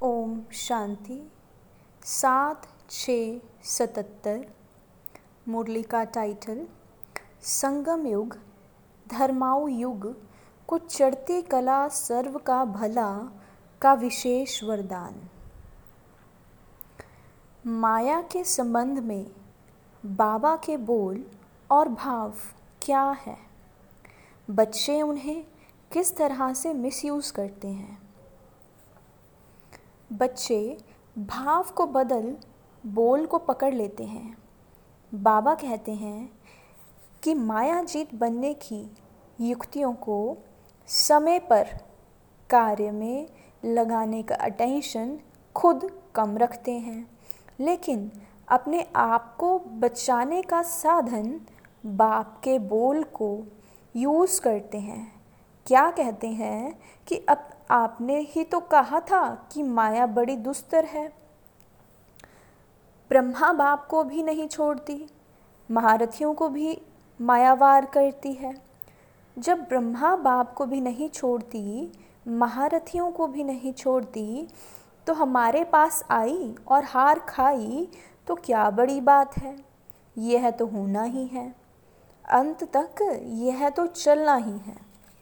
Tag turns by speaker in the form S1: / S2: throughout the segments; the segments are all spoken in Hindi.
S1: ओम शांति। 7/6/77। मुरली का टाइटल संगम युग धर्माऊ युग को चढ़ती कला सर्व का भला का विशेष वरदान। माया के संबंध में बाबा के बोल और भाव क्या है, बच्चे उन्हें किस तरह से मिसयूज़ करते हैं। बच्चे भाव को बदल बोल को पकड़ लेते हैं। बाबा कहते हैं कि मायाजीत बनने की युक्तियों को समय पर कार्य में लगाने का अटेंशन खुद कम रखते हैं, लेकिन अपने आप को बचाने का साधन बाप के बोल को यूज़ करते हैं। क्या कहते हैं कि अब आपने ही तो कहा था कि माया बड़ी दुस्तर है। ब्रह्मा बाप को भी नहीं छोड़ती, महारथियों को भी मायावार करती है। जब ब्रह्मा बाप को भी नहीं छोड़ती, महारथियों को भी नहीं छोड़ती, तो हमारे पास आई और हार खाई तो क्या बड़ी बात है। यह तो होना ही है, अंत तक यह तो चलना ही है।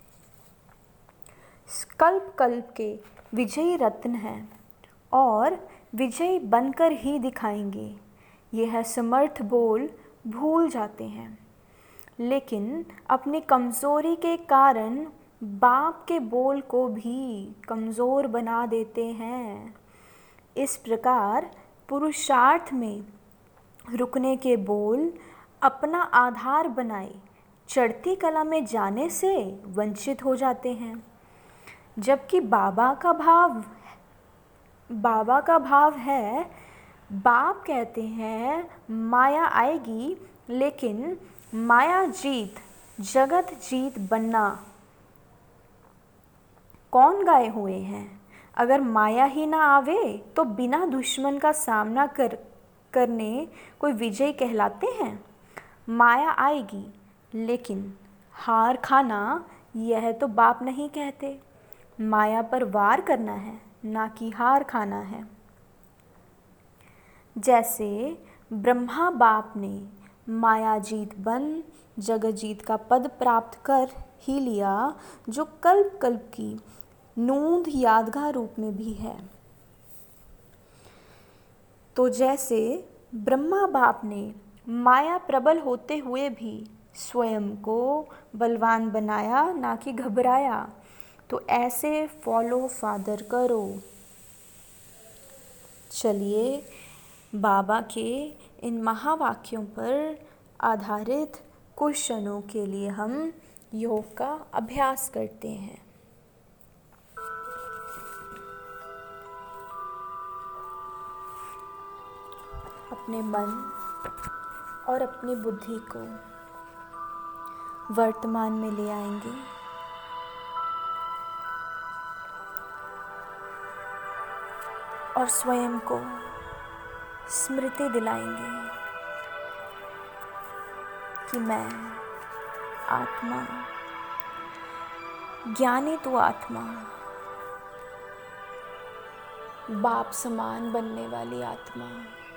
S1: कल्प कल्प के विजयी रत्न हैं और विजयी बनकर ही दिखाएंगे। यह समर्थ बोल भूल जाते हैं, लेकिन अपनी कमज़ोरी के कारण बाप के बोल को भी कमज़ोर बना देते हैं। इस प्रकार पुरुषार्थ में रुकने के बोल अपना आधार बनाए चढ़ती कला में जाने से वंचित हो जाते हैं। जबकि बाबा का भाव है, बाप कहते हैं माया आएगी, लेकिन माया जीत जगत जीत बनना कौन गाए हुए हैं। अगर माया ही ना आवे तो बिना दुश्मन का सामना करने कोई विजय कहलाते हैं। माया आएगी, लेकिन हार खाना यह तो बाप नहीं कहते। माया पर वार करना है, ना कि हार खाना है। जैसे ब्रह्मा बाप ने मायाजीत बन जगजीत का पद प्राप्त कर ही लिया, जो कल्प कल्प की नूंद यादगार रूप में भी है। तो जैसे ब्रह्मा बाप ने माया प्रबल होते हुए भी स्वयं को बलवान बनाया, ना कि घबराया, तो ऐसे फॉलो फादर करो। चलिए बाबा के इन महावाक्यों पर आधारित कुछ क्षणों के लिए हम योग का अभ्यास करते हैं। अपने मन और अपनी बुद्धि को वर्तमान में ले आएंगे। और स्वयं को स्मृति दिलाएंगे कि मैं आत्मा, ज्ञानी तू आत्मा, बाप समान बनने वाली आत्मा,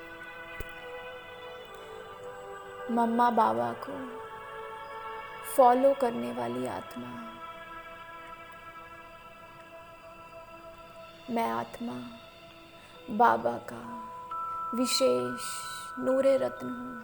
S1: मम्मा बाबा को फॉलो करने वाली आत्मा। मैं आत्मा बाबा का विशेष नूरे रत्न हूँ।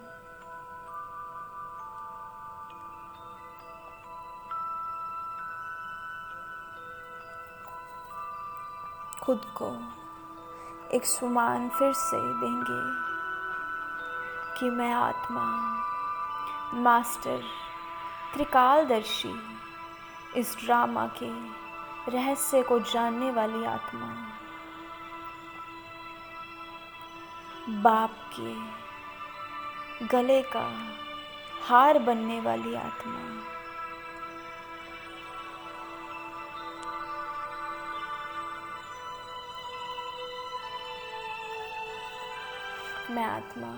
S1: खुद को एक सुमान फिर से देंगे कि मैं आत्मा, मास्टर त्रिकालदर्शी, इस ड्रामा के रहस्य को जानने वाली आत्मा, बाप के गले का हार बनने वाली आत्मा। मैं आत्मा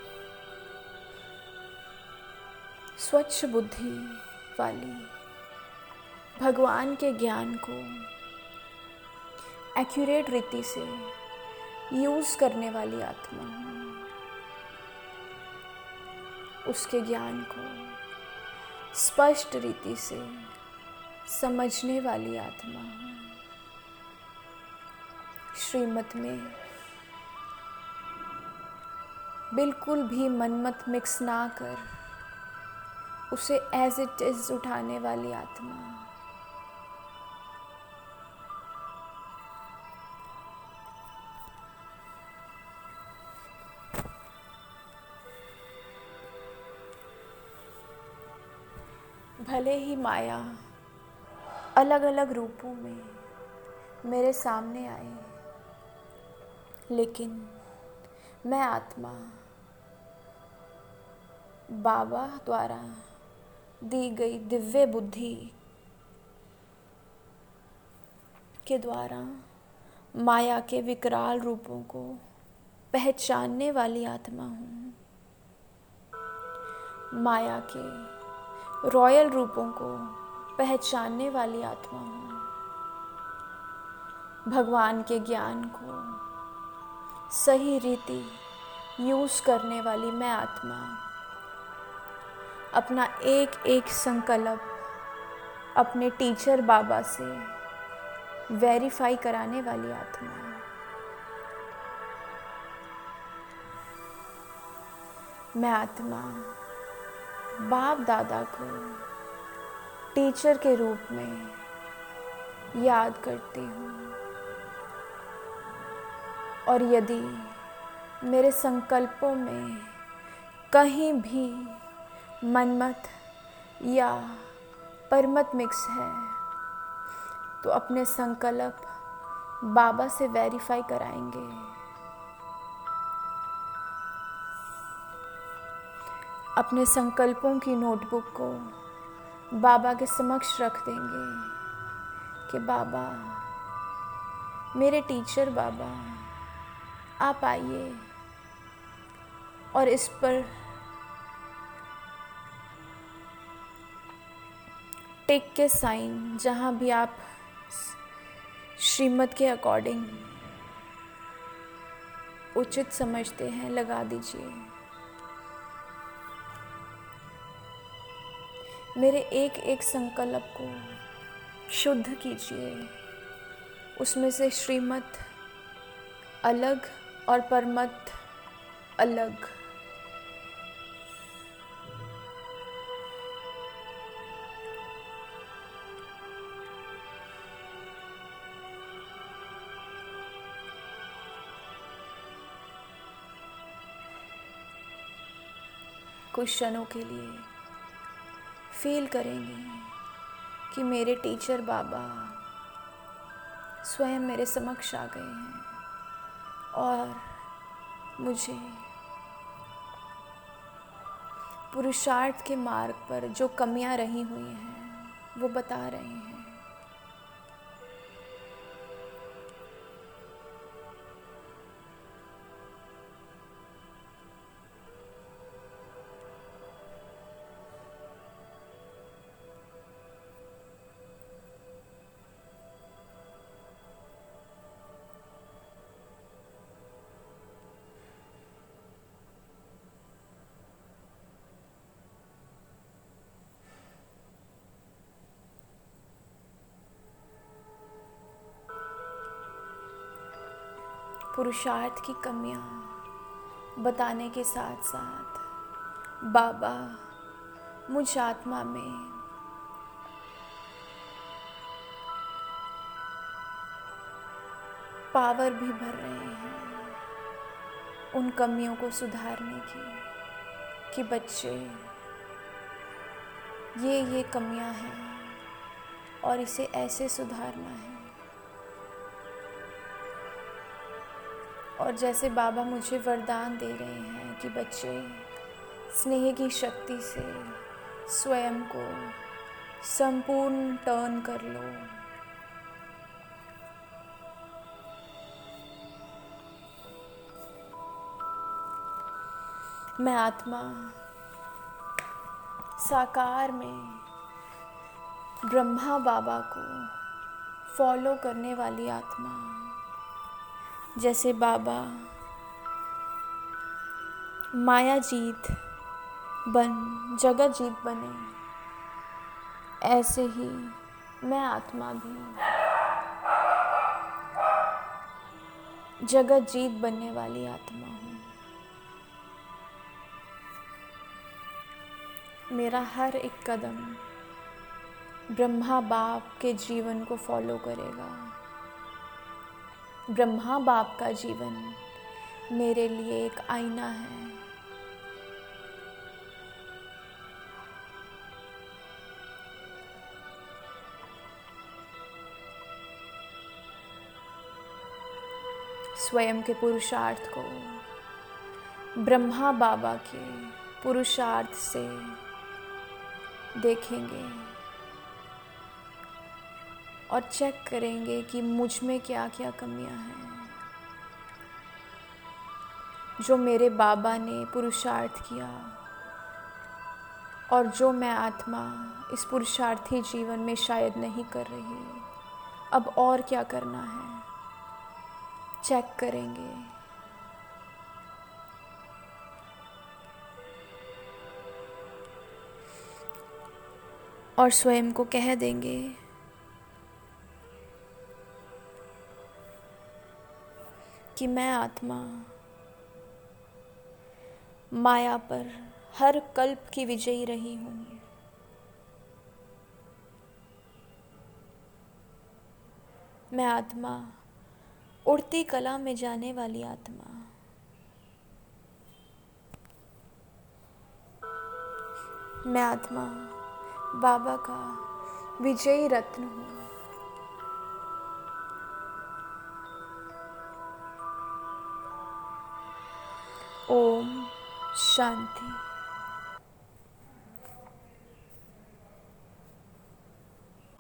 S1: स्वच्छ बुद्धि वाली, भगवान के ज्ञान को एक्यूरेट रीति से यूज़ करने वाली आत्मा हूँ। उसके ज्ञान को स्पष्ट रीति से समझने वाली आत्मा हूँ। श्रीमत में बिल्कुल भी मनमत मिक्स ना कर उसे एज इट इज़ उठाने वाली आत्मा। भले ही माया अलग अलग रूपों में मेरे सामने आए, लेकिन मैं आत्मा बाबा द्वारा दी गई दिव्य बुद्धि के द्वारा माया के विकराल रूपों को पहचानने वाली आत्मा हूँ। माया के रॉयल रूपों को पहचानने वाली आत्मा हूँ। भगवान के ज्ञान को सही रीति यूज़ करने वाली मैं आत्मा अपना एक एक संकल्प अपने टीचर बाबा से वेरीफाई कराने वाली आत्मा। मैं आत्मा बाप दादा को टीचर के रूप में याद करती हूँ, और यदि मेरे संकल्पों में कहीं भी मनमत या परमत मिक्स है तो अपने संकल्प बाबा से वेरीफाई कराएंगे। अपने संकल्पों की नोटबुक को बाबा के समक्ष रख देंगे कि बाबा, मेरे टीचर बाबा, आप आइए और इस पर टिक के साइन जहाँ भी आप श्रीमत के अकॉर्डिंग उचित समझते हैं लगा दीजिए। मेरे एक एक संकल्प को शुद्ध कीजिए, उसमें से श्रीमत अलग और परमत अलग। कुछ क्षणों के लिए फील करेंगे कि मेरे टीचर बाबा स्वयं मेरे समक्ष आ गए हैं और मुझे पुरुषार्थ के मार्ग पर जो कमियां रही हुई हैं वो बता रहे हैं। पुरुषार्थ की कमियां बताने के साथ साथ बाबा मुझ आत्मा में पावर भी भर रहे हैं उन कमियों को सुधारने की, कि बच्चे ये कमियां हैं और इसे ऐसे सुधारना है। और जैसे बाबा मुझे वरदान दे रहे हैं कि बच्चे स्नेह की शक्ति से स्वयं को संपूर्ण टर्न कर लो। मैं आत्मा साकार में ब्रह्मा बाबा को फॉलो करने वाली आत्मा। जैसे बाबा माया जीत बन जगत जीत बने, ऐसे ही मैं आत्मा भी जगत जीत बनने वाली आत्मा हूँ। मेरा हर एक कदम ब्रह्मा बाप के जीवन को फॉलो करेगा। ब्रह्मा बाप का जीवन मेरे लिए एक आईना है। स्वयं के पुरुषार्थ को ब्रह्मा बाबा के पुरुषार्थ से देखेंगे और चेक करेंगे कि मुझ में क्या क्या कमियां हैं। जो मेरे बाबा ने पुरुषार्थ किया और जो मैं आत्मा इस पुरुषार्थी जीवन में शायद नहीं कर रही, अब और क्या करना है, चेक करेंगे। और स्वयं को कह देंगे कि मैं आत्मा माया पर हर कल्प की विजयी रही हूँ। मैं आत्मा उड़ती कला में जाने वाली आत्मा। मैं आत्मा बाबा का विजयी रत्न हूँ। ओम शांति।